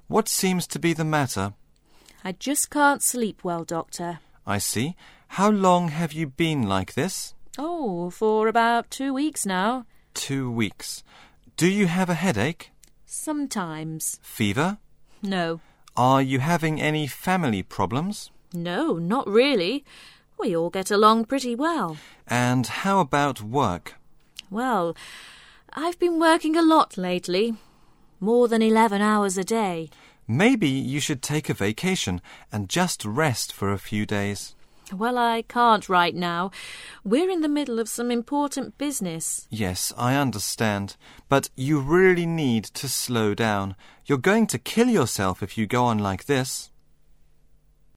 What seems to be the matter? I just can't sleep well, Doctor. I see. How long have you been like this? Oh, for about 2 weeks now. 2 weeks. Do you have a headache? Sometimes. Fever? No. Are you having any family problems? No, not really. We all get along pretty well. And how about work? Well, I've been working a lot lately. More than 11 hours a day. Maybe you should take a vacation and just rest for a few days. Well, I can't right now. We're in the middle of some important business. Yes, I understand. But you really need to slow down. You're going to kill yourself if you go on like this.